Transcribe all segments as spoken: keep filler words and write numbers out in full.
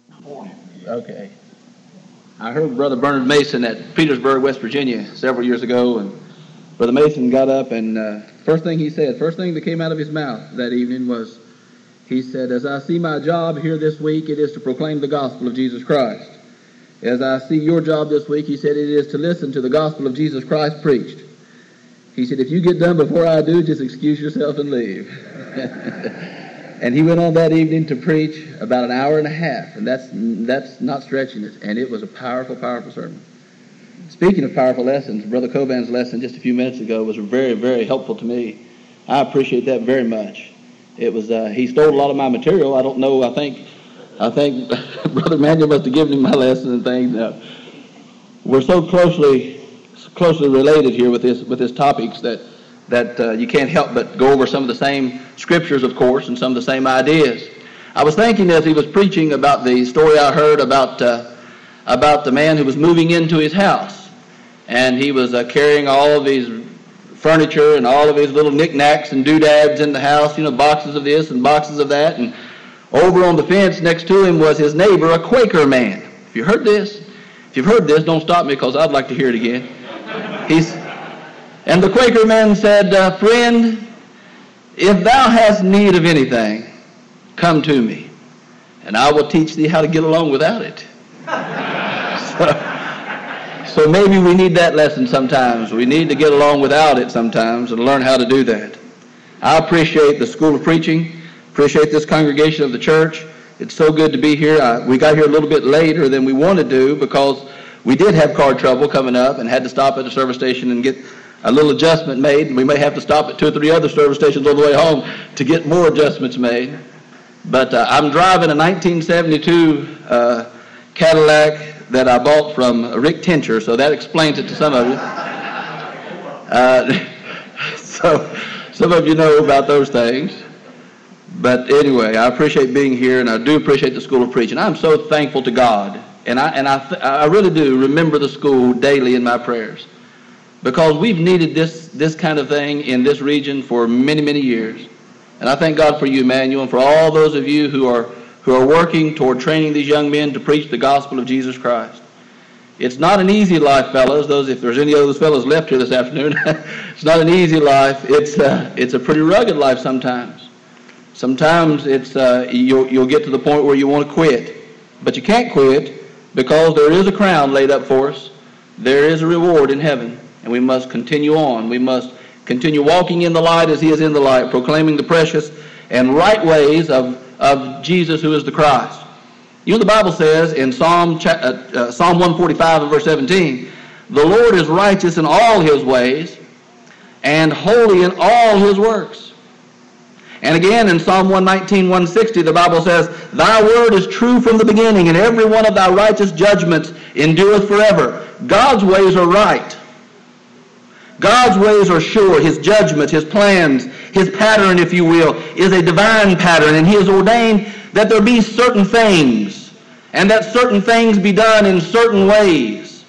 Okay. I heard Brother Bernard Mason at Petersburg, West Virginia, several years ago, and Brother Mason got up, and uh, first thing he said, first thing that came out of his mouth that evening was, he said, "As I see my job here this week, it is to proclaim the gospel of Jesus Christ. As I see your job this week," he said, "it is to listen to the gospel of Jesus Christ preached." He said, "If you get done before I do, just excuse yourself and leave." And he went on that evening to preach about an hour and a half, and that's that's not stretching it. And it was a powerful, powerful sermon. Speaking of powerful lessons, Brother Coban's lesson just a few minutes ago was very, very helpful to me. I appreciate that very much. It was uh, he stole a lot of my material. I don't know. I think I think Brother Manuel must have given him my lesson and things. Uh, we're so closely closely related here with this with this topics that. that uh, you can't help but go over some of the same scriptures, of course, and some of the same ideas. I was thinking as he was preaching about the story I heard about uh, about the man who was moving into his house, and he was uh, carrying all of his furniture and all of his little knickknacks and doodads in the house, you know, boxes of this and boxes of that, and over on the fence next to him was his neighbor, a Quaker man. If you heard this, if you've heard this, don't stop me because I'd like to hear it again. He's And the Quaker man said, uh, "Friend, if thou hast need of anything, come to me, and I will teach thee how to get along without it." so, so maybe we need that lesson sometimes. We need to get along without it sometimes and learn how to do that. I appreciate the School of Preaching, appreciate this congregation of the church. It's so good to be here. I, we got here a little bit later than we wanted to because we did have car trouble coming up and had to stop at the service station and get a little adjustment made, and we may have to stop at two or three other service stations on the way home to get more adjustments made. But uh, I'm driving a nineteen seventy-two uh, Cadillac that I bought from Rick Tincher, so that explains it to some of you. Uh, so some of you know about those things. But anyway, I appreciate being here, and I do appreciate the School of Preaching. I'm so thankful to God, and I and I th- I really do remember the school daily in my prayers. Because we've needed this this kind of thing in this region for many, many years. And I thank God for you, Emmanuel, and for all those of you who are who are working toward training these young men to preach the gospel of Jesus Christ. It's not an easy life, fellows. Those, if there's any of those fellows left here this afternoon, it's not an easy life. It's uh, it's a pretty rugged life sometimes. Sometimes it's uh, you'll you'll get to the point where you want to quit, but you can't quit because there is a crown laid up for us. There is a reward in heaven. And we must continue on. We must continue walking in the light as he is in the light, proclaiming the precious and right ways of, of Jesus who is the Christ. You know, the Bible says in Psalm, uh, uh, Psalm one forty-five and verse seventeen, "The Lord is righteous in all his ways and holy in all his works." And again in Psalm one nineteen, one sixty, the Bible says, "Thy word is true from the beginning, and every one of thy righteous judgments endureth forever." God's ways are right. God's ways are sure. His judgment, his plans, his pattern, if you will, is a divine pattern, and he has ordained that there be certain things, and that certain things be done in certain ways.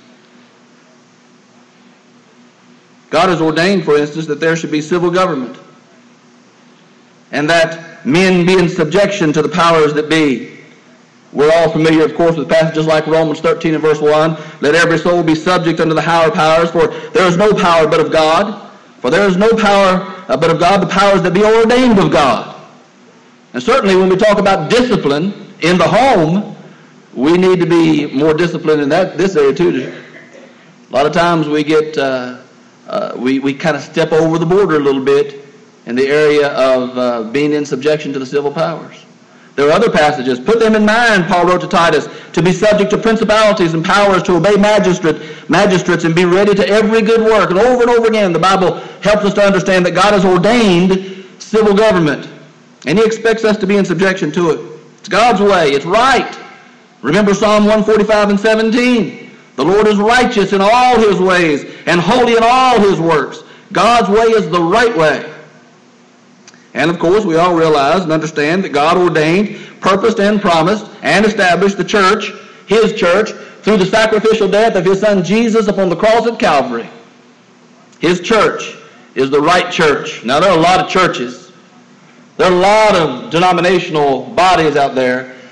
God has ordained, for instance, that there should be civil government, and that men be in subjection to the powers that be. We're all familiar, of course, with passages like Romans thirteen and verse one. "Let every soul be subject unto the higher powers, for there is no power but of God. For there is no power uh, but of God, the powers that be ordained of God." And certainly when we talk about discipline in the home, we need to be more disciplined in that this area too. A lot of times we get, uh, uh, we, we kind of step over the border a little bit in the area of uh, being in subjection to the civil powers. There are other passages. "Put them in mind," Paul wrote to Titus, "to be subject to principalities and powers, to obey magistrate, magistrates, and be ready to every good work." And over and over again, the Bible helps us to understand that God has ordained civil government, and he expects us to be in subjection to it. It's God's way. It's right. Remember Psalm one forty-five and seventeen. "The Lord is righteous in all his ways and holy in all his works." God's way is the right way. And of course, we all realize and understand that God ordained, purposed, and promised, and established the church, his church, through the sacrificial death of his son Jesus upon the cross at Calvary. His church is the right church. Now, there are a lot of churches. There are a lot of denominational bodies out there.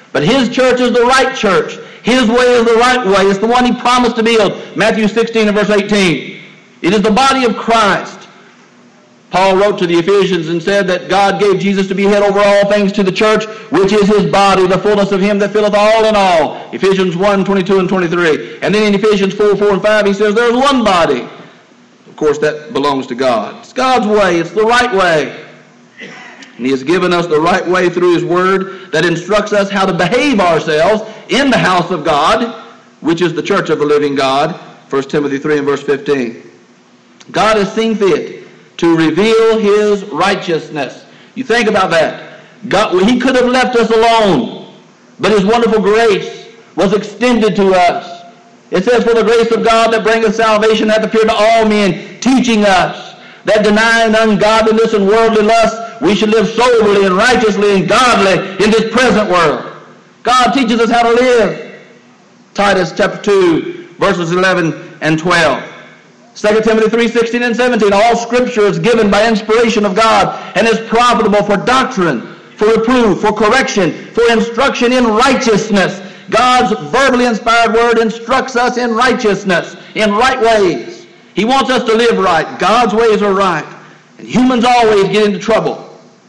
But his church is the right church. His way is the right way. It's the one he promised to build. Matthew sixteen and verse eighteen. It is the body of Christ. Paul wrote to the Ephesians and said that God gave Jesus to be head over all things to the church, which is his body, the fullness of him that filleth all in all. Ephesians one, twenty-two and twenty-three. And then in Ephesians four, four and five, he says there's one body. Of course, that belongs to God. It's God's way. It's the right way. And he has given us the right way through his word that instructs us how to behave ourselves in the house of God, which is the church of the living God. First Timothy three and verse fifteen. God has seen fit to reveal his righteousness. You think about that. God, he could have left us alone, but his wonderful grace was extended to us. It says, for the grace of God that bringeth salvation hath appeared to all men, teaching us that denying ungodliness and worldly lust, we should live soberly and righteously and godly in this present world. God teaches us how to live. Titus chapter two, verses eleven and twelve. Second Timothy three, sixteen and seventeen. All Scripture is given by inspiration of God and is profitable for doctrine, for reproof, for correction, for instruction in righteousness. God's verbally inspired word instructs us in righteousness, in right ways. He wants us to live right. God's ways are right. And humans always get into trouble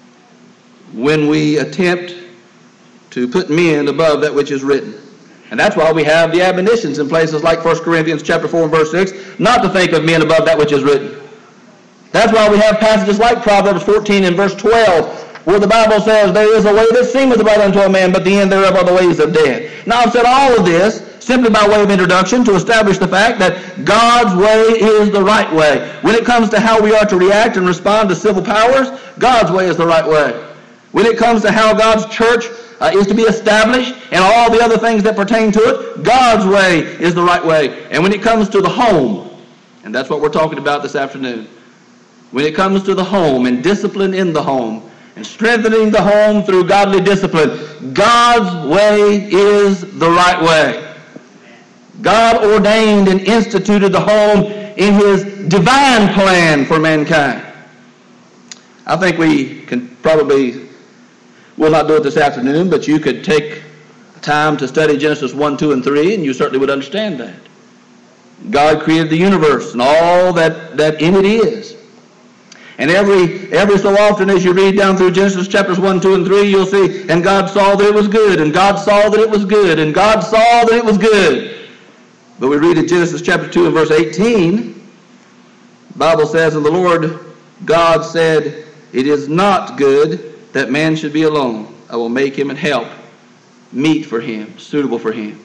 when we attempt to put men above that which is written. And that's why we have the admonitions in places like First Corinthians chapter four and verse six, not to think of men above that which is written. That's why we have passages like Proverbs fourteen and verse twelve, where the Bible says, there is a way that seemeth right unto a man, but the end thereof are the ways of death. Now I've said all of this simply by way of introduction to establish the fact that God's way is the right way. When it comes to how we are to react and respond to civil powers, God's way is the right way. When it comes to how God's church uh, is to be established and all the other things that pertain to it, God's way is the right way. And when it comes to the home, and that's what we're talking about this afternoon, when it comes to the home and discipline in the home and strengthening the home through godly discipline, God's way is the right way. God ordained and instituted the home in his divine plan for mankind. I think we can probably, we'll not do it this afternoon, but you could take time to study Genesis one, two, and three, and you certainly would understand that. God created the universe and all that, that in it is. And every every so often as you read down through Genesis chapters one, two, and three, you'll see, and God saw that it was good, and God saw that it was good, and God saw that it was good. But we read in Genesis chapter two and verse eighteen, the Bible says, and the Lord God said, it is not good that man should be alone. I will make him and help meet for him, suitable for him.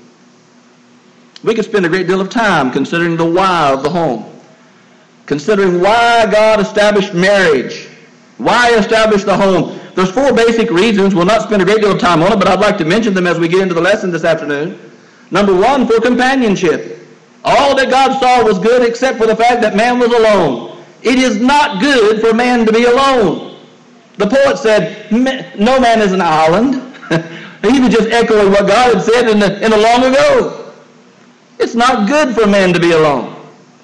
We could spend a great deal of time considering the why of the home, considering why God established marriage, why he established the home. There's four basic reasons. We'll not spend a great deal of time on it, but I'd like to mention them as we get into the lesson this afternoon. Number one, for companionship. All that God saw was good except for the fact that man was alone. It is not good for man to be alone. The poet said, no man is an island. He was just echoing what God had said in the, in the long ago. It's not good for man to be alone.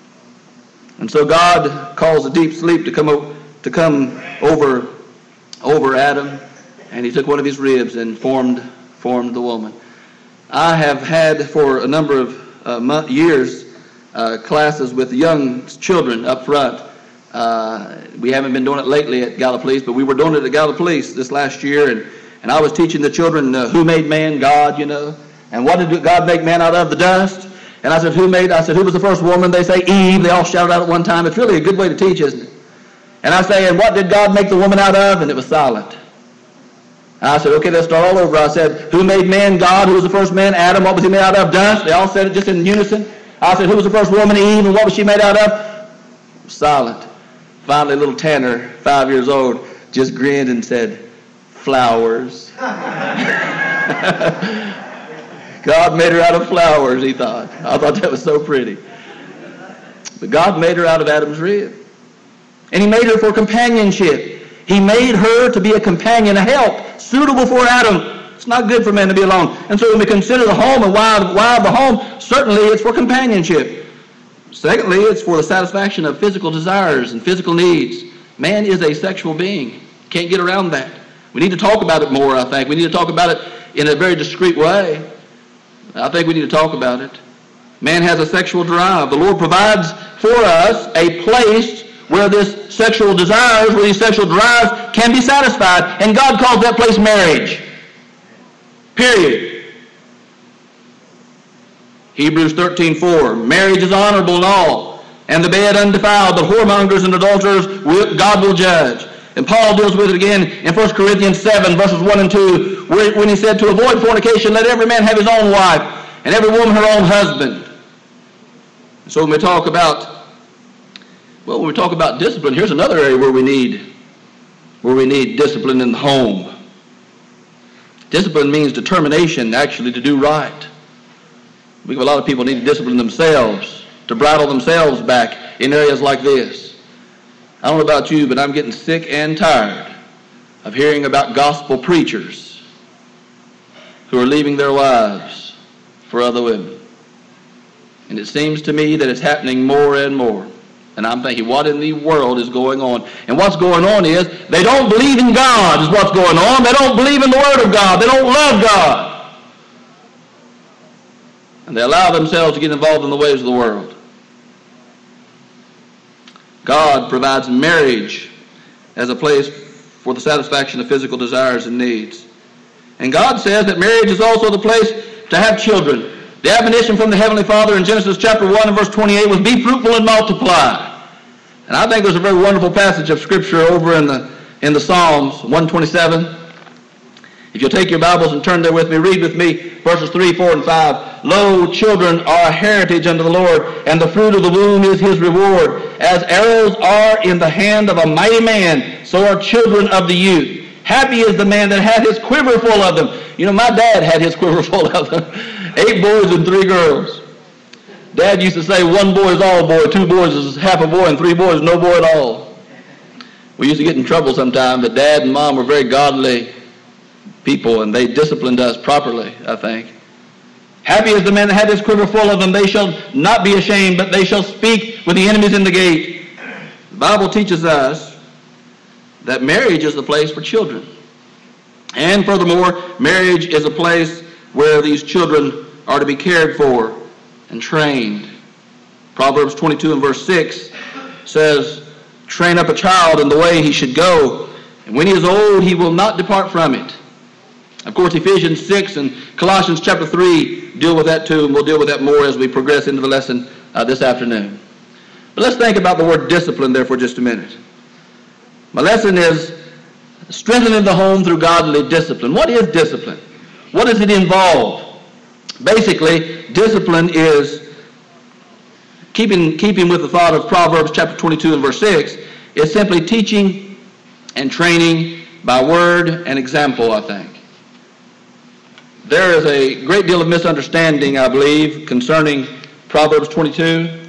And so God caused a deep sleep to come, o- to come over, over Adam, and he took one of his ribs and formed, formed the woman. I have had for a number of uh, month, years uh, classes with young children up front. Uh, we haven't been doing it lately at Gallipolis, but we were doing it at Gallipolis this last year, and, and I was teaching the children uh, who made man? God, you know. And what did God make man out of? The dust. And I said, who made? I said, who was the first woman? They say Eve. They all shouted out at one time. It's really a good way to teach, isn't it? And I say, and what did God make the woman out of? And it was silent. I said, okay, let's start all over. I said, who made man? God. Who was the first man? Adam. What was he made out of? Dust. They all said it just in unison. I said, who was the first woman? Eve. And what was she made out of? Silent. Finally, little Tanner, five years old, just grinned and said, flowers. God made her out of flowers, he thought. I thought that was so pretty. But God made her out of Adam's rib. And he made her for companionship. He made her to be a companion, a help, suitable for Adam. It's not good for man to be alone. And so when we consider the home and why, why the home, certainly it's for companionship. Secondly, it's for the satisfaction of physical desires and physical needs. Man is a sexual being. Can't get around that. We need to talk about it more, I think. We need to talk about it in a very discreet way. I think we need to talk about it. Man has a sexual drive. The Lord provides for us a place where this sexual desires, where these sexual drives can be satisfied. And God calls that place marriage. Period. Hebrews thirteen four, marriage is honorable in all, and the bed undefiled, but whoremongers and adulterers God will judge. And Paul deals with it again in First Corinthians seven, verses one and two, where, when he said, to avoid fornication, let every man have his own wife, and every woman her own husband. And so when we talk about, well, when we talk about discipline, here's another area where we need, where we need discipline in the home. Discipline means determination, actually, to do right. We have a lot of people need to discipline themselves, to bridle themselves back in areas like this. I don't know about you, but I'm getting sick and tired of hearing about gospel preachers who are leaving their wives for other women. And it seems to me that it's happening more and more. And I'm thinking, what in the world is going on? And what's going on is they don't believe in God is what's going on. They don't believe in the Word of God. They don't love God. And they allow themselves to get involved in the ways of the world. God provides marriage as a place for the satisfaction of physical desires and needs. And God says that marriage is also the place to have children. The admonition from the Heavenly Father in Genesis chapter one and verse twenty-eight was, be fruitful and multiply. And I think there's a very wonderful passage of Scripture over in the in the Psalms one twenty-seven. If you'll take your Bibles and turn there with me, read with me verses three, four, and five. Lo, children are a heritage unto the Lord, and the fruit of the womb is his reward. As arrows are in the hand of a mighty man, so are children of the youth. Happy is the man that hath his quiver full of them. You know, my dad had his quiver full of them. Eight boys and three girls. Dad used to say one boy is all boy, two boys is half a boy, and three boys no boy at all. We used to get in trouble sometimes, but Dad and Mom were very godly people, and they disciplined us properly, I think. Happy is the man that hath his quiver full of them. They shall not be ashamed, but they shall speak with the enemies in the gate. The Bible teaches us that marriage is the place for children. And furthermore, marriage is a place where these children are to be cared for and trained. Proverbs twenty-two and verse six says, train up a child in the way he should go, and when he is old he will not depart from it. Of course, Ephesians six and Colossians chapter three deal with that too, and we'll deal with that more as we progress into the lesson uh, this afternoon. But let's think about the word discipline there for just a minute. My lesson is strengthening the home through godly discipline. What is discipline? What does it involve? Basically, discipline is, keeping, keeping with the thought of Proverbs chapter twenty-two and verse six, is simply teaching and training by word and example, I think. There is a great deal of misunderstanding, I believe, concerning Proverbs twenty-two.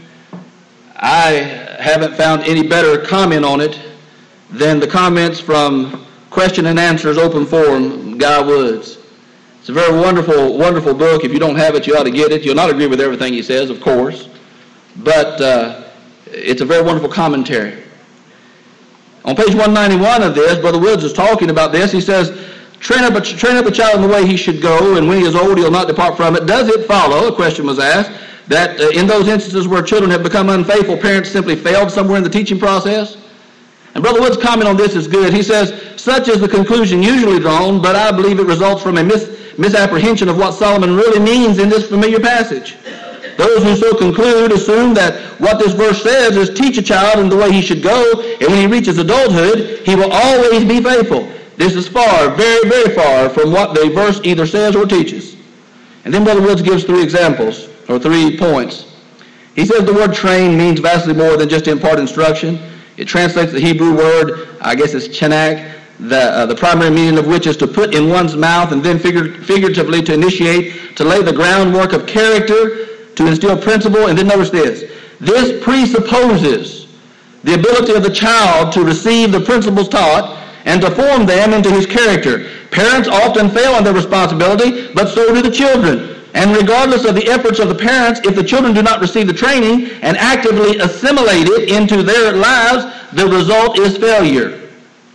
I haven't found any better comment on it than the comments from Question and Answers Open Forum, Guy Woods. It's a very wonderful, wonderful book. If you don't have it, you ought to get it. You'll not agree with everything he says, of course, but uh, it's a very wonderful commentary. On page one ninety-one of this, Brother Woods is talking about this. He says, Train up, a, train up a child in the way he should go, and when he is old, he'll not depart from it. Does it follow, a question was asked, that uh, in those instances where children have become unfaithful, parents simply failed somewhere in the teaching process? And Brother Wood's comment on this is good. He says, such is the conclusion usually drawn, but I believe it results from a mis- misapprehension of what Solomon really means in this familiar passage. Those who so conclude assume that what this verse says is teach a child in the way he should go, and when he reaches adulthood, he will always be faithful. This is far, very, very far from what the verse either says or teaches. And then Brother Woods gives three examples, or three points. He says the word train means vastly more than just impart instruction. It translates the Hebrew word, I guess it's chenak, the, uh, the primary meaning of which is to put in one's mouth, and then figure, figuratively to initiate, to lay the groundwork of character, to instill principle. And then notice this. This presupposes the ability of the child to receive the principles taught and to form them into his character. Parents often fail in their responsibility, but so do the children. And regardless of the efforts of the parents, if the children do not receive the training and actively assimilate it into their lives, the result is failure.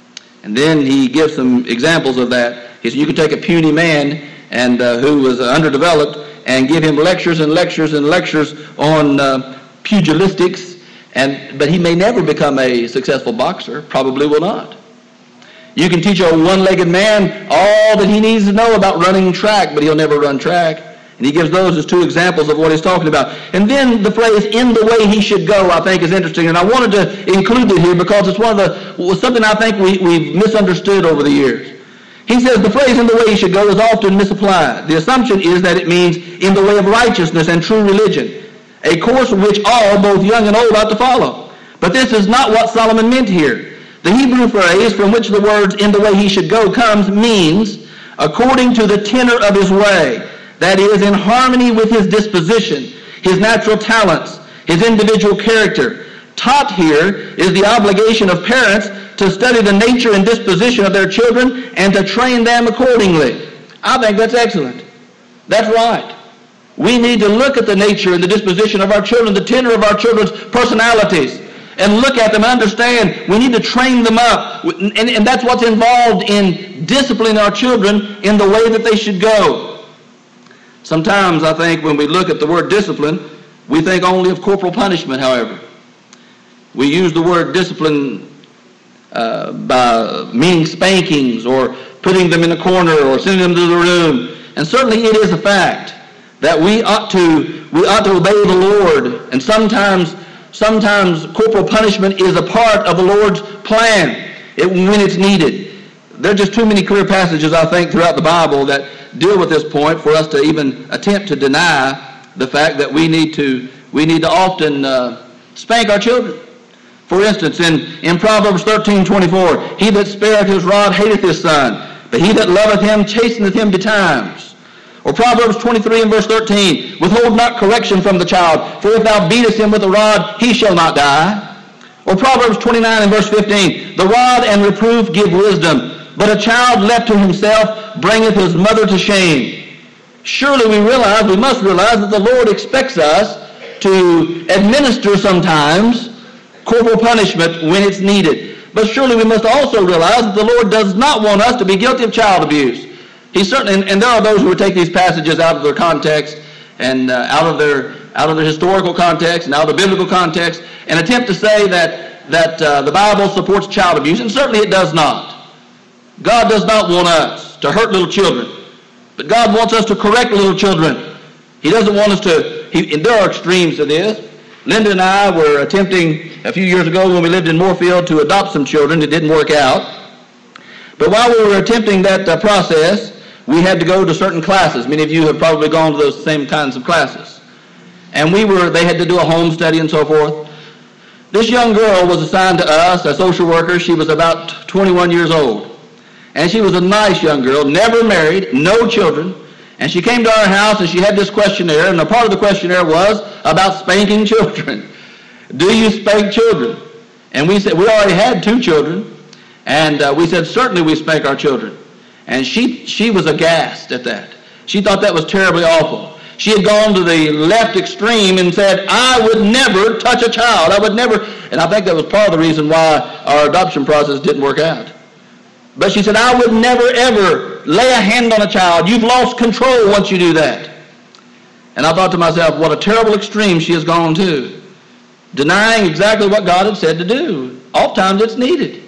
And then he gives some examples of that. He said you could take a puny man and uh, who was uh, underdeveloped and give him lectures and lectures and lectures on uh, pugilistics, and but he may never become a successful boxer, probably will not. You can teach a one-legged man all that he needs to know about running track, but he'll never run track. And he gives those as two examples of what he's talking about. And then the phrase, in the way he should go, I think is interesting. And I wanted to include it here because it's one of the, something I think we, we've misunderstood over the years. He says the phrase, in the way he should go, is often misapplied. The assumption is that it means in the way of righteousness and true religion, a course which all, both young and old, ought to follow. But this is not what Solomon meant here. The Hebrew phrase from which the words, in the way he should go, comes, means according to the tenor of his way. That is, in harmony with his disposition, his natural talents, his individual character. Taught here is the obligation of parents to study the nature and disposition of their children and to train them accordingly. I think that's excellent. That's right. We need to look at the nature and the disposition of our children, the tenor of our children's personalities, and look at them and understand we need to train them up. And, and that's what's involved in disciplining our children in the way that they should go. Sometimes I think when we look at the word discipline, we think only of corporal punishment, however. We use the word discipline uh, by meaning spankings or putting them in a corner or sending them to the room. And certainly it is a fact that we ought to we ought to obey the Lord. And sometimes sometimes corporal punishment is a part of the Lord's plan it, when it's needed. There are just too many clear passages, I think, throughout the Bible that deal with this point for us to even attempt to deny the fact that we need to we need to often uh, spank our children. For instance, in, in Proverbs thirteen twenty-four, he that spareth his rod hateth his son, but he that loveth him chasteneth him betimes. Or Proverbs twenty-three and verse thirteen, withhold not correction from the child, for if thou beatest him with a rod, he shall not die. Or Proverbs twenty-nine and verse fifteen, the rod and reproof give wisdom, but a child left to himself bringeth his mother to shame. Surely we realize, we must realize that the Lord expects us to administer sometimes corporal punishment when it's needed. But surely we must also realize that the Lord does not want us to be guilty of child abuse. He certainly, and, and there are those who would take these passages out of their context and uh, out of their out of their historical context and out of the biblical context and attempt to say that that uh, the Bible supports child abuse, and certainly it does not. God does not want us to hurt little children, but God wants us to correct little children. He doesn't want us to, he, and there are extremes to this. Linda and I were attempting a few years ago when we lived in Moorfield to adopt some children. It didn't work out. But while we were attempting that uh, process, we had to go to certain classes. Many of you have probably gone to those same kinds of classes. And we were, they had to do a home study and so forth. This young girl was assigned to us, a social worker. She was about twenty-one years old. And she was a nice young girl, never married, no children. And she came to our house and she had this questionnaire, and a part of the questionnaire was about spanking children. Do you spank children? And we said, we already had two children, and uh, we said, certainly we spank our children. And she she was aghast at that. She thought that was terribly awful. She had gone to the left extreme and said, I would never touch a child. I would never, and I think that was part of the reason why our adoption process didn't work out. But she said, I would never, ever lay a hand on a child. You've lost control once you do that. And I thought to myself, what a terrible extreme she has gone to. Denying exactly what God had said to do. Oftentimes it's needed.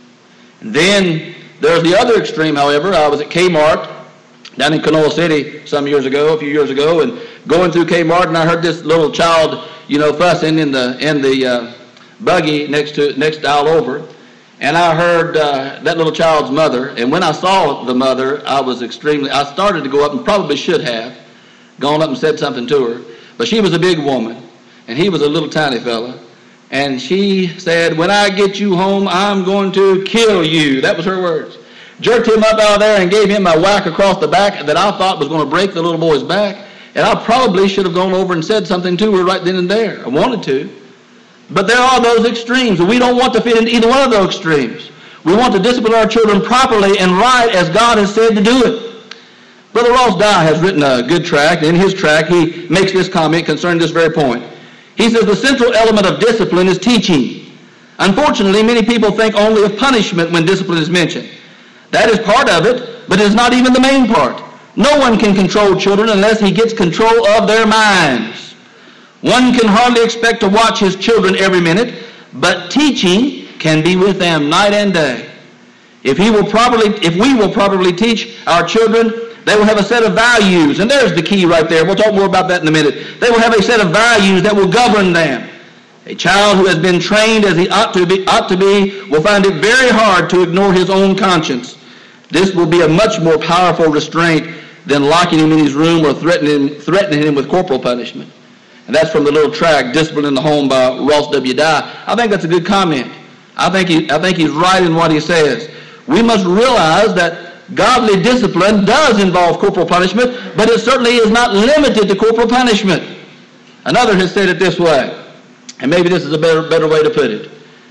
And then there's the other extreme, however. I was at Kmart down in Canoa City some years ago, a few years ago, and going through Kmart, and I heard this little child, you know, fussing in the in the uh, buggy next to next aisle over. And I heard uh, that little child's mother, and when I saw the mother, I was extremely, I started to go up and probably should have gone up and said something to her. But she was a big woman, and he was a little tiny fella. And she said, when I get you home, I'm going to kill you. That was her words. Jerked him up out of there and gave him a whack across the back that I thought was going to break the little boy's back. And I probably should have gone over and said something to her right then and there. I wanted to. But there are those extremes, and we don't want to fit into either one of those extremes. We want to discipline our children properly and right as God has said to do it. Brother Ross Dye has written a good tract. In his tract, he makes this comment concerning this very point. He says, the central element of discipline is teaching. Unfortunately, many people think only of punishment when discipline is mentioned. That is part of it, but it is not even the main part. No one can control children unless he gets control of their minds. One can hardly expect to watch his children every minute, but teaching can be with them night and day. If he will properly, if we will properly teach our children, they will have a set of values, and there's the key right there. We'll talk more about that in a minute. They will have a set of values that will govern them. A child who has been trained as he ought to be, ought to be will find it very hard to ignore his own conscience. This will be a much more powerful restraint than locking him in his room or threatening, threatening him with corporal punishment. And that's from the little tract, Discipline in the Home by Ross W. Dye. I think that's a good comment. I think, he, I think he's right in what he says. We must realize that godly discipline does involve corporal punishment, but it certainly is not limited to corporal punishment. Another has said it this way, and maybe this is a better, better way to put it.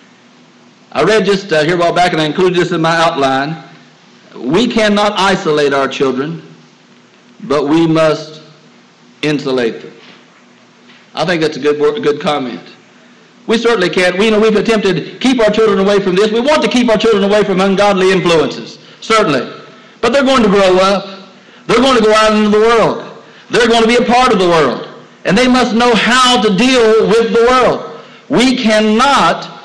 I read just uh, here a while back, and I included this in my outline. We cannot isolate our children, but we must insulate them. I think that's a good word, a good comment. We certainly can't. We you know we've attempted to keep our children away from this. We want to keep our children away from ungodly influences, certainly. But they're going to grow up. They're going to go out into the world. They're going to be a part of the world. And they must know how to deal with the world. We cannot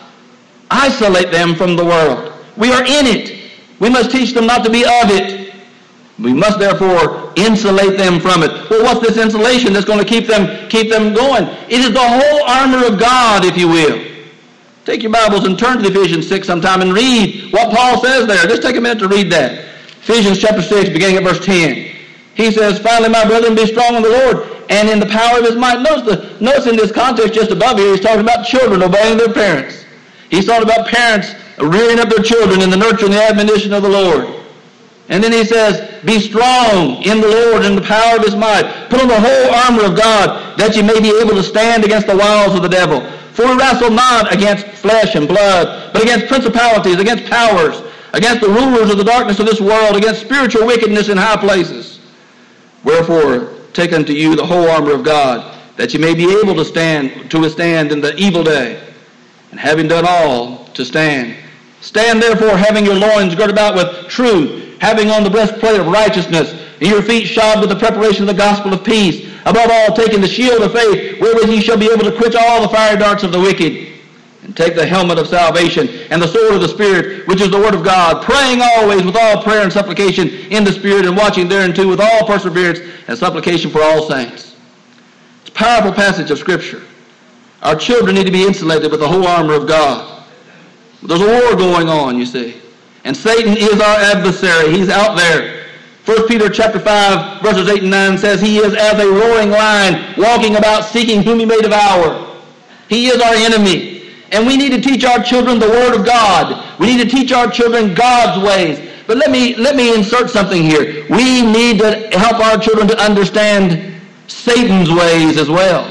isolate them from the world. We are in it. We must teach them not to be of it. We must therefore insulate them from it. Well, what's this insulation that's going to keep them keep them going? It is the whole armor of God, if you will. Take your Bibles and turn to Ephesians six sometime and read what Paul says there. Just take a minute to read that. Ephesians chapter six, beginning at verse ten. He says, "Finally, my brethren, be strong in the Lord and in the power of his might." Notice, the, notice in this context just above here, he's talking about children obeying their parents. He's talking about parents rearing up their children in the nurture and the admonition of the Lord. And then he says, "Be strong in the Lord and the power of his might. Put on the whole armor of God, that you may be able to stand against the wiles of the devil. For we wrestle not against flesh and blood, but against principalities, against powers, against the rulers of the darkness of this world, against spiritual wickedness in high places. Wherefore, take unto you the whole armor of God, that you may be able to stand, to withstand in the evil day. And having done all, to stand. Stand therefore, having your loins girded about with truth, having on the breastplate of righteousness, and your feet shod with the preparation of the gospel of peace. Above all, taking the shield of faith, wherewith ye shall be able to quench all the fiery darts of the wicked. And take the helmet of salvation, and the sword of the Spirit, which is the word of God, praying always with all prayer and supplication in the Spirit, and watching thereunto with all perseverance and supplication for all saints. It's a powerful passage of Scripture. Our children need to be insulated with the whole armor of God. There's a war going on, you see. And Satan is our adversary. He's out there. First Peter chapter five, verses eight and nine says, "He is as a roaring lion, walking about seeking whom he may devour." He is our enemy. And we need to teach our children the Word of God. We need to teach our children God's ways. But let me, let me insert something here. We need to help our children to understand Satan's ways as well.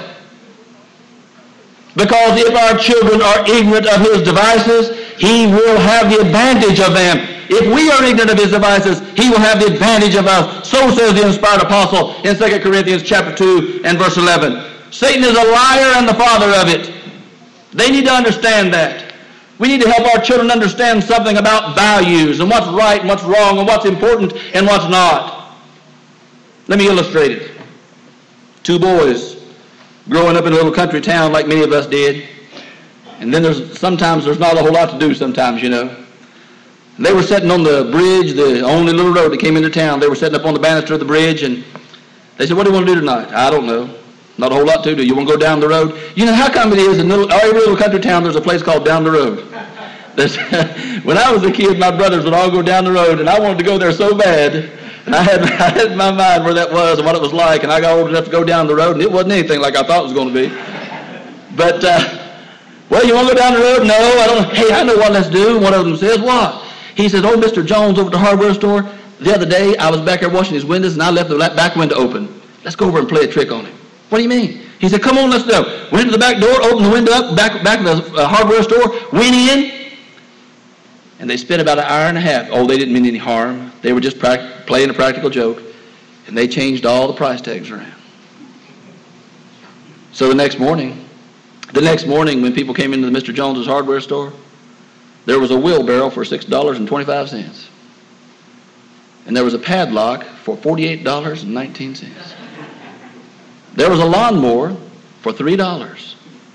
Because if our children are ignorant of his devices, he will have the advantage of them. If we are ignorant of his devices, he will have the advantage of us. So says the inspired apostle in Second Corinthians chapter two and verse eleven. Satan is a liar and the father of it. They need to understand that. We need to help our children understand something about values and what's right and what's wrong and what's important and what's not. Let me illustrate it. Two boys growing up in a little country town like many of us did. And then there's sometimes there's not a whole lot to do sometimes, you know. And they were sitting on the bridge, the only little road that came into town. They were sitting up on the banister of the bridge, and they said, "What do you want to do tonight?" "I don't know. Not a whole lot to do. You want to go down the road?" You know, how come it is in little, every little country town there's a place called down the road? When I was a kid, my brothers would all go down the road, and I wanted to go there so bad. And I had, I had in my mind where that was and what it was like, and I got old enough to go down the road, and it wasn't anything like I thought it was going to be. But, uh, well, you want to go down the road? No, I don't. Hey, I know what let's do. One of them says, "What?" He says, "Oh, Mister Jones over at the hardware store, the other day I was back there washing his windows, and I left the back window open. Let's go over and play a trick on him." "What do you mean?" He said, "Come on, let's go." Went to the back door, opened the window up, back, back in the uh, hardware store, went in, and they spent about an hour and a half. Oh, they didn't mean any harm. They were just pra- playing a practical joke, and they changed all the price tags around. So the next morning, The next morning when people came into the Mister Jones's hardware store, there was a wheelbarrow for six dollars and twenty-five cents. And there was a padlock for forty-eight dollars and nineteen cents. There was a lawnmower for three dollars.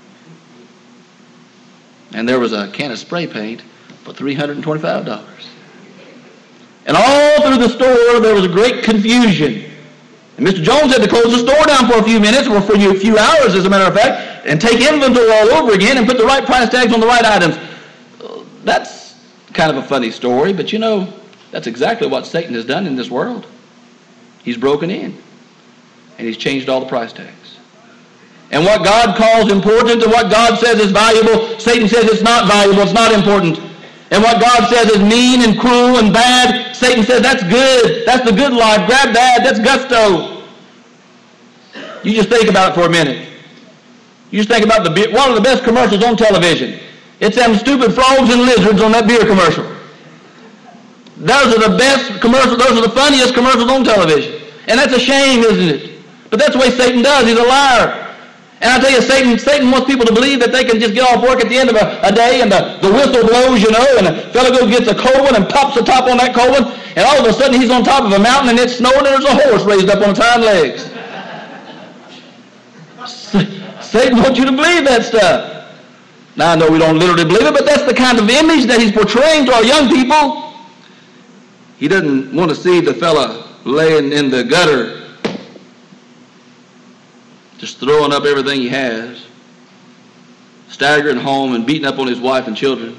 And there was a can of spray paint for three hundred twenty-five dollars. And all through the store there was a great confusion. And Mister Jones had to close the store down for a few minutes, or for a few hours as a matter of fact, and take inventory all over again and put the right price tags on the right items. That's kind of a funny story, but you know, that's exactly what Satan has done in this world. He's broken in, and he's changed all the price tags. And what God calls important and what God says is valuable, Satan says it's not valuable, it's not important. And what God says is mean and cruel and bad, Satan says that's good, that's the good life, grab that, that's gusto. You just think about it for a minute. You just think about the beer, one of the best commercials on television. It's them stupid frogs and lizards on that beer commercial. Those are the best commercials, those are the funniest commercials on television. And that's a shame, isn't it? But that's the way Satan does, he's a liar. And I tell you, Satan Satan wants people to believe that they can just get off work at the end of a, a day and the, the whistle blows, you know, and a fellow goes gets a cold one and pops the top on that cold one, and all of a sudden he's on top of a mountain and it's snowing and there's a horse raised up on its hind legs. Satan wants you to believe that stuff. Now, I know we don't literally believe it, but that's the kind of image that he's portraying to our young people. He doesn't want to see the fella laying in the gutter, just throwing up everything he has, staggering home and beating up on his wife and children,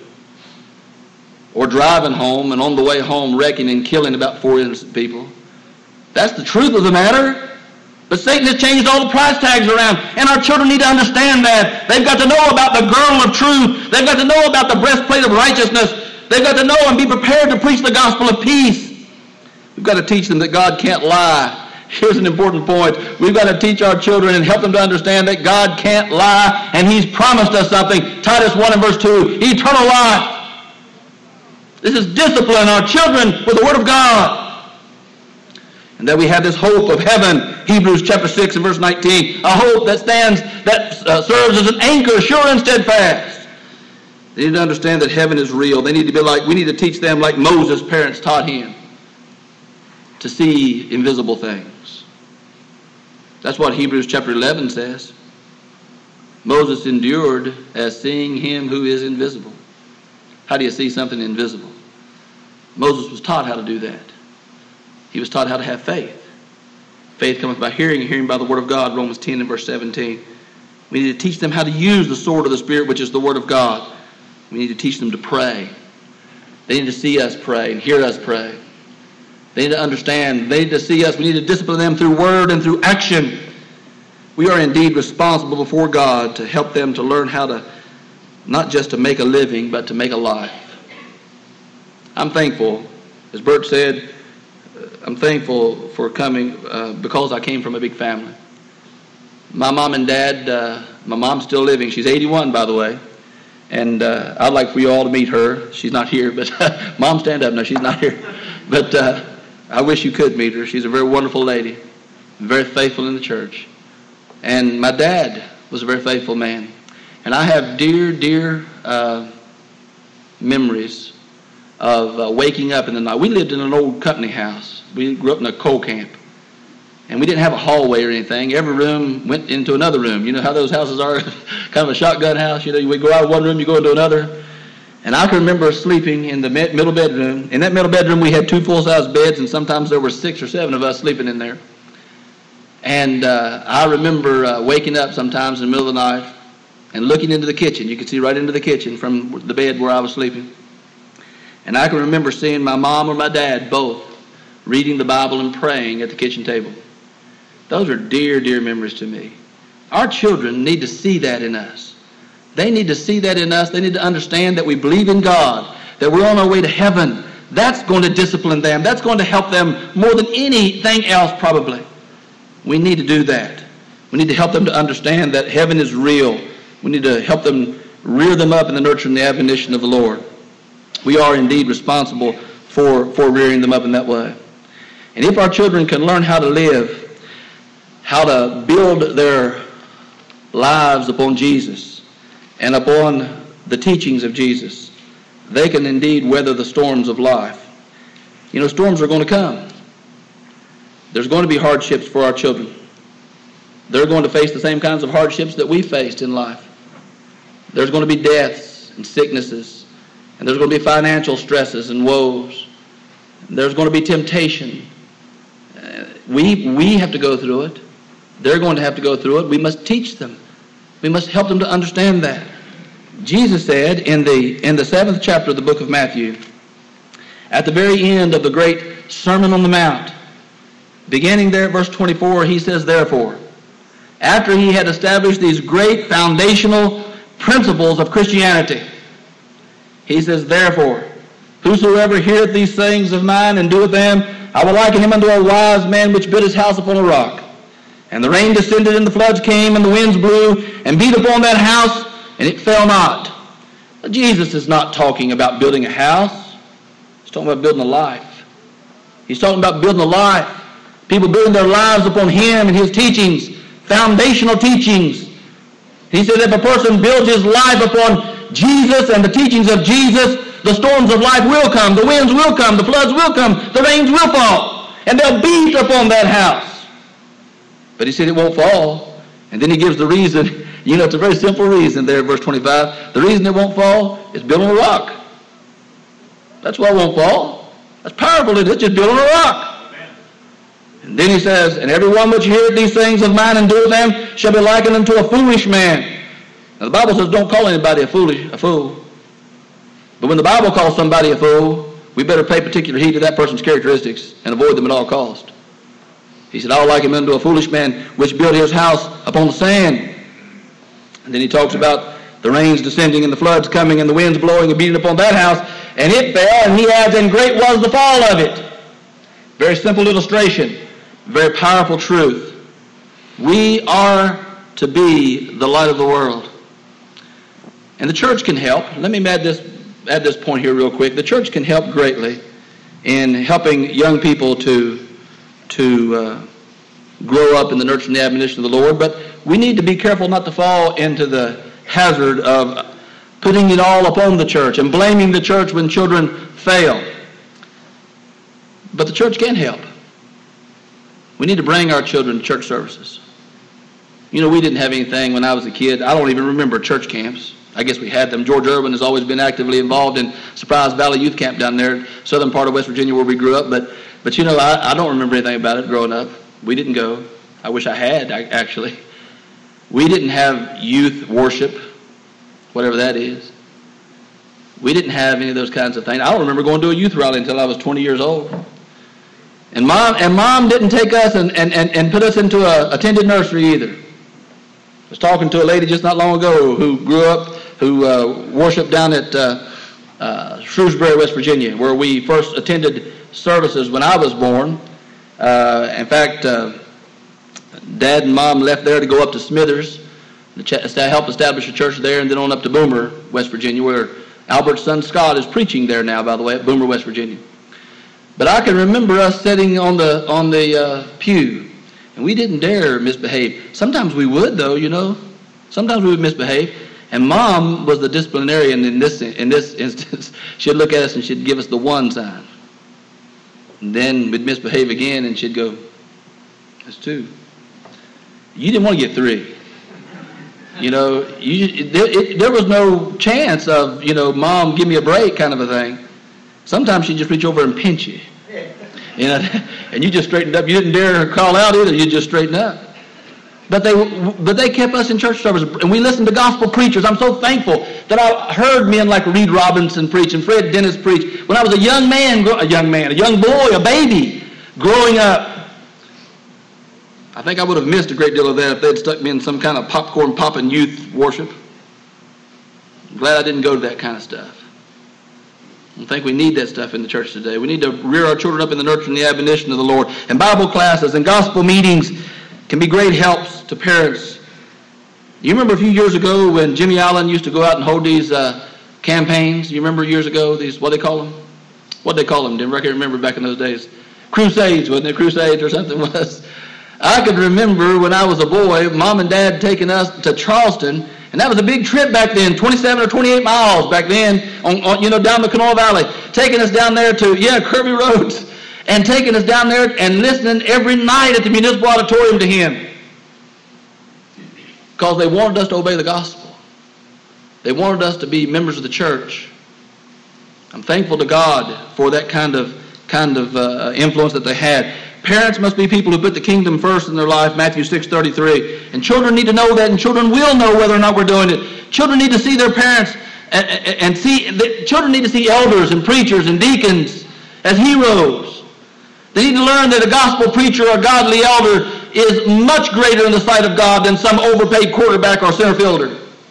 or driving home and on the way home wrecking and killing about four innocent people. That's the truth of the matter. But Satan has changed all the price tags around, and our children need to understand that. They've got to know about the girdle of truth. They've got to know about the breastplate of righteousness. They've got to know and be prepared to preach the gospel of peace. We've got to teach them that God can't lie. Here's an important point. We've got to teach our children and help them to understand that God can't lie, and he's promised us something. Titus one and verse two, eternal life. This is discipline our children with the Word of God. And that we have this hope of heaven, Hebrews chapter six and verse nineteen, a hope that stands, that uh, serves as an anchor, sure and steadfast. They need to understand that heaven is real. They need to be like, we need to teach them like Moses' parents taught him, to see invisible things. That's what Hebrews chapter eleven says. Moses endured as seeing him who is invisible. How do you see something invisible? Moses was taught how to do that. He was taught how to have faith. Faith cometh by hearing, and hearing by the word of God, Romans ten and verse seventeen. We need to teach them how to use the sword of the Spirit, which is the word of God. We need to teach them to pray. They need to see us pray and hear us pray. They need to understand. They need to see us. We need to discipline them through word and through action. We are indeed responsible before God to help them to learn how to, not just to make a living, but to make a life. I'm thankful, as Bert said, I'm thankful for coming uh, because I came from a big family. My mom and dad, uh, my mom's still living. She's eighty-one, by the way. And uh, I'd like for you all to meet her. She's not here, but Mom, stand up. No, she's not here. But uh, I wish you could meet her. She's a very wonderful lady, very faithful in the church. And my dad was a very faithful man. And I have dear, dear uh, memories of uh, waking up in the night. We lived in an old company house. We grew up in a coal camp. And we didn't have a hallway or anything. Every room went into another room. You know how those houses are? Kind of a shotgun house. You know, we go out of one room, you go into another. And I can remember sleeping in the middle bedroom. In that middle bedroom, we had two full-size beds, and sometimes there were six or seven of us sleeping in there. And uh, I remember uh, waking up sometimes in the middle of the night and looking into the kitchen. You could see right into the kitchen from the bed where I was sleeping. And I can remember seeing my mom or my dad both reading the Bible and praying at the kitchen table. Those are dear, dear memories to me. Our children need to see that in us. They need to see that in us. They need to understand that we believe in God, that we're on our way to heaven. That's going to discipline them. That's going to help them more than anything else, probably. We need to do that. We need to help them to understand that heaven is real. We need to help them rear them up in the nurture and the admonition of the Lord. We are indeed responsible for, for rearing them up in that way. And if our children can learn how to live, how to build their lives upon Jesus, and upon the teachings of Jesus, they can indeed weather the storms of life. You know, storms are going to come. There's going to be hardships for our children. They're going to face the same kinds of hardships that we faced in life. There's going to be deaths and sicknesses, and there's going to be financial stresses and woes. There's going to be temptation. Uh, we, we have to go through it. They're going to have to go through it. We must teach them. We must help them to understand that. Jesus said in the, in the seventh chapter of the book of Matthew, at the very end of the great Sermon on the Mount, beginning there at verse twenty-four, he says, therefore, after he had established these great foundational principles of Christianity, he says, therefore, whosoever heareth these things of mine and doeth them, I will liken him unto a wise man which built his house upon a rock. And the rain descended, and the floods came, and the winds blew, and beat upon that house, and it fell not. But Jesus is not talking about building a house. He's talking about building a life. He's talking about building a life. People building their lives upon him and his teachings, foundational teachings. He said if a person builds his life upon Jesus and the teachings of Jesus, the storms of life will come, the winds will come, the floods will come, the rains will fall, and they'll beat upon that house. But he said it won't fall. And then he gives the reason. You know, it's a very simple reason there, verse twenty-five. The reason it won't fall is built on a rock. That's why it won't fall. That's powerful. It's just built on a rock. Amen. And then he says, and every one which heareth these things of mine and doeth them shall be likened unto a foolish man. Now the Bible says don't call anybody a foolish a fool. But when the Bible calls somebody a fool, we better pay particular heed to that person's characteristics and avoid them at all cost. He said, I'll liken him unto a foolish man which built his house upon the sand. And then he talks about the rains descending and the floods coming and the winds blowing and beating upon that house. And it fell, and he adds, and great was the fall of it. Very simple illustration. Very powerful truth. We are to be the light of the world. And the church can help. Let me add this, add this point here real quick. The church can help greatly in helping young people to to uh, grow up in the nurture and the admonition of the Lord, but we need to be careful not to fall into the hazard of putting it all upon the church and blaming the church when children fail. But the church can help. We need to bring our children to church services. You know, we didn't have anything when I was a kid. I don't even remember church camps. I guess we had them. George Irwin has always been actively involved in Surprise Valley Youth Camp down there, southern part of West Virginia where we grew up, but But, you know, I, I don't remember anything about it growing up. We didn't go. I wish I had, I, actually. We didn't have youth worship, whatever that is. We didn't have any of those kinds of things. I don't remember going to a youth rally until I was twenty years old. And mom and mom didn't take us and, and, and, and put us into a attended nursery either. I was talking to a lady just not long ago who grew up, who uh, worshiped down at uh, uh, Shrewsbury, West Virginia, where we first attended services when I was born. Uh, in fact, uh, Dad and Mom left there to go up to Smithers to help establish a church there, and then on up to Boomer, West Virginia, where Albert's son Scott is preaching there now, by the way, at Boomer, West Virginia. But I can remember us sitting on the on the uh, pew, and we didn't dare misbehave. Sometimes we would, though, you know. Sometimes we would misbehave. And Mom was the disciplinarian in this in this instance. She'd look at us and she'd give us the one sign. And then we'd misbehave again, and she'd go, that's two. You didn't want to get three. You know, you, there, it, there was no chance of, you know, Mom, give me a break kind of a thing. Sometimes she'd just reach over and pinch you. You know, and you just straightened up. You didn't dare call out either. You just straightened up. But they but they kept us in church service, and we listened to gospel preachers. I'm so thankful that I heard men like Reed Robinson preach and Fred Dennis preach. When I was a young man, a young man, a young boy, a baby, growing up, I think I would have missed a great deal of that if they'd stuck me in some kind of popcorn popping youth worship. I'm glad I didn't go to that kind of stuff. I think we need that stuff in the church today. We need to rear our children up in the nurture and the admonition of the Lord. And Bible classes and gospel meetings can be great helps to parents. You remember a few years ago when Jimmy Allen used to go out and hold these uh, campaigns? You remember years ago, these, what they call them? What they call them? Didn't remember back in those days. Crusades, wasn't it? Crusades or something was. I could remember when I was a boy, Mom and Dad taking us to Charleston, and And that was a big trip back then, twenty-seven or twenty-eight miles back then, on, on you know, down the Kanawha Valley, taking us down there to, yeah, Kirby Roads, and taking us down there and listening every night at the Municipal Auditorium to him. Because they wanted us to obey the gospel. They wanted us to be members of the church. I'm thankful to God for that kind of kind of uh, influence that they had. Parents must be people who put the kingdom first in their life, Matthew six thirty-three. And children need to know that, and children will know whether or not we're doing it. Children need to see their parents, and, and see, the, children need to see elders and preachers and deacons as heroes. They need to learn that a gospel preacher or a godly elder is much greater in the sight of God than some overpaid quarterback or center fielder.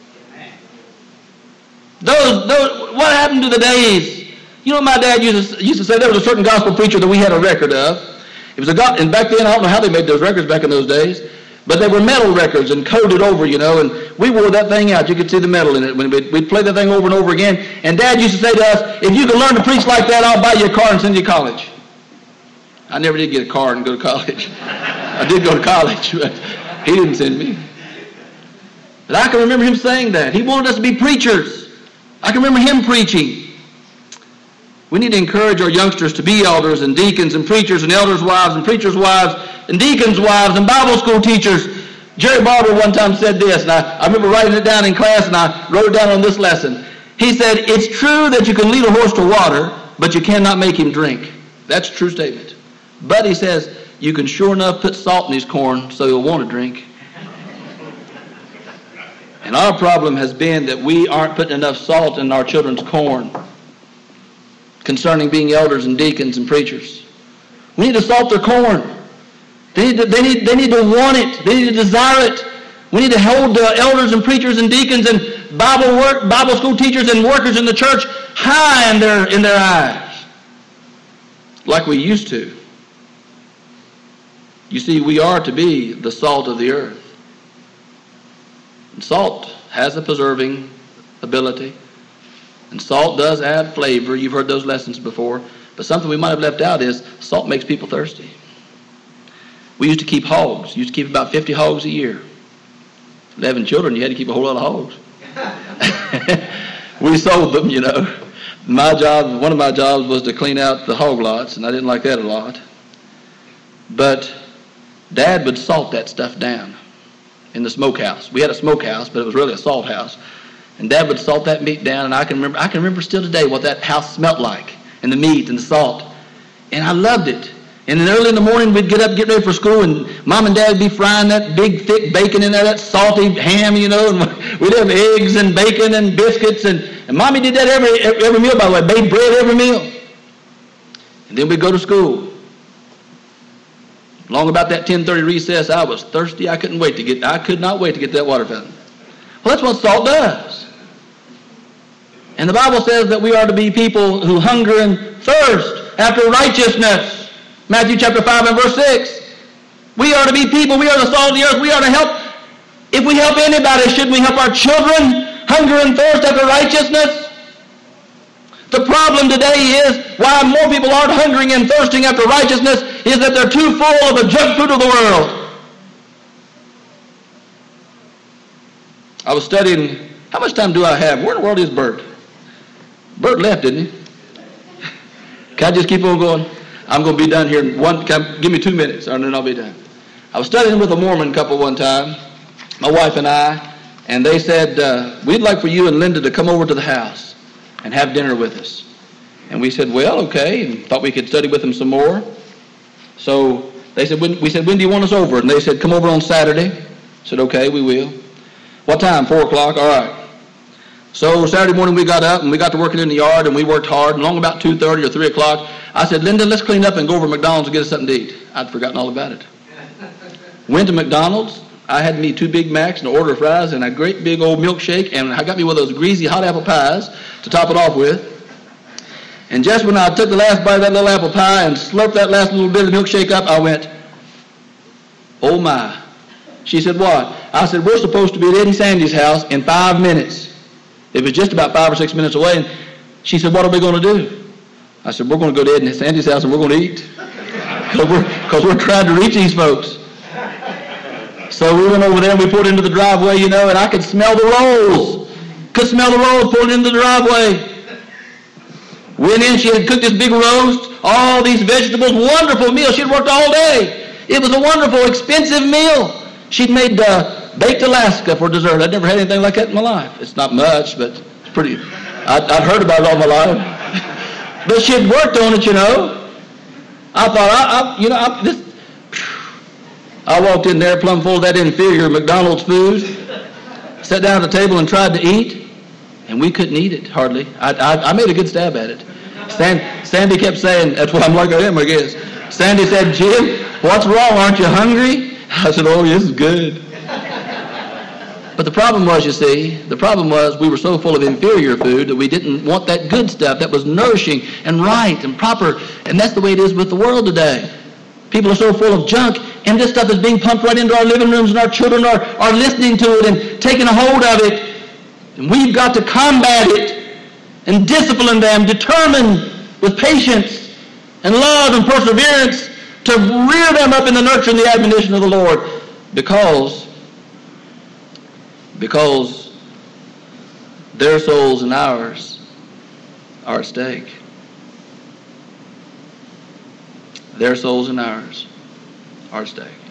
Those, those, what happened to the days? You know, my dad used to, used to say there was a certain gospel preacher that we had a record of. It was a God, and back then, I don't know how they made those records back in those days, but they were metal records and coded over, you know, and we wore that thing out. You could see the metal in it. When we'd, we'd play that thing over and over again, and Dad used to say to us, if you can learn to preach like that, I'll buy you a car and send you to college. I never did get a car and go to college. I did go to college, but he didn't send me. But I can remember him saying that. He wanted us to be preachers. I can remember him preaching. We need to encourage our youngsters to be elders and deacons and preachers and elders' wives and preachers' wives and deacons' wives and Bible school teachers. Jerry Barber one time said this, and I, I remember writing it down in class, and I wrote it down on this lesson. He said, it's true that you can lead a horse to water, but you cannot make him drink. That's a true statement. But he says, you can sure enough put salt in his corn so he'll want to drink. And our problem has been that we aren't putting enough salt in our children's corn concerning being elders and deacons and preachers. We need to salt their corn. They need to, they need, they need to want it. They need to desire it. We need to hold the elders and preachers and deacons and Bible work, Bible school teachers and workers in the church high in their, in their eyes, like we used to. You see, we are to be the salt of the earth. And salt has a preserving ability. And salt does add flavor. You've heard those lessons before. But something we might have left out is salt makes people thirsty. We used to keep hogs. We used to keep about fifty hogs a year. Eleven children, you had to keep a whole lot of hogs. We sold them, you know. My job, one of my jobs was to clean out the hog lots, and I didn't like that a lot. But Dad would salt that stuff down in the smokehouse. We had a smokehouse, but it was really a salt house. And Dad would salt that meat down, and I can remember I can remember still today what that house smelled like, and the meat and the salt. And I loved it. And then early in the morning, we'd get up, get ready for school, and Mom and Dad would be frying that big, thick bacon in there, that salty ham, you know, and we'd have eggs and bacon and biscuits. And, and Mommy did that every, every meal, by the way, made bread every meal. And then we'd go to school. Long about that ten thirty recess, I was thirsty. I couldn't wait to get, I could not wait to get that water fountain. Well, that's what salt does. And the Bible says that we are to be people who hunger and thirst after righteousness. Matthew chapter five and verse six. We are to be people. We are the salt of the earth. We are to help. If we help anybody, shouldn't we help our children hunger and thirst after righteousness? The problem today is why more people aren't hungering and thirsting after righteousness is that they're too full of the junk food of the world. I was studying, how much time do I have? Where in the world is Bert? Bert left, didn't he? Can I just keep on going? I'm going to be done here in one, can, give me two minutes, and then I'll be done. I was studying with a Mormon couple one time, my wife and I, and they said, uh, we'd like for you and Linda to come over to the house and have dinner with us. And we said, well, okay, and thought we could study with them some more. So they said, when, we said, when do you want us over? And they said, come over on Saturday. I said, okay, we will. What time? Four o'clock? All right. So Saturday morning we got up and we got to working in the yard and we worked hard. And long about two thirty or three o'clock, I said, Linda, let's clean up and go over to McDonald's and get us something to eat. I'd forgotten all about it. Went to McDonald's. I had me two Big Macs and an order of fries and a great big old milkshake. And I got me one of those greasy hot apple pies to top it off with. And just when I took the last bite of that little apple pie and slurped that last little bit of milkshake up, I went, oh my. She said, what? I said, we're supposed to be at Eddie Sandy's house in five minutes. It was just about five or six minutes away. And she said, what are we going to do? I said, we're going to go to Eddie Sandy's house and we're going to eat. Because we're, 'cause we're trying to reach these folks. So we went over there and we pulled into the driveway, you know, and I could smell the rolls. Could smell the rolls, pulled into the driveway. Went in, she had cooked this big roast, all these vegetables, wonderful meal. She'd worked all day. It was a wonderful, expensive meal. She'd made uh, baked Alaska for dessert. I'd never had anything like that in my life. It's not much, but it's pretty. I'd, I'd heard about it all my life. But she'd worked on it, you know. I thought, I, I you know, I, this. I walked in there plumb full of that inferior McDonald's food, sat down at the table and tried to eat, and we couldn't eat it, hardly. I, I, I made a good stab at it. Stan, Sandy kept saying, that's why I'm like I am, I guess. Sandy said, Jim, what's wrong? Aren't you hungry? I said, oh, this is good. But the problem was, you see, the problem was we were so full of inferior food that we didn't want that good stuff that was nourishing and right and proper. And that's the way it is with the world today. People are so full of junk, and this stuff is being pumped right into our living rooms, and our children are, are listening to it and taking a hold of it. And we've got to combat it and discipline them, determined with patience and love and perseverance to rear them up in the nurture and the admonition of the Lord, because, because their souls and ours are at stake. Their souls and ours are at stake.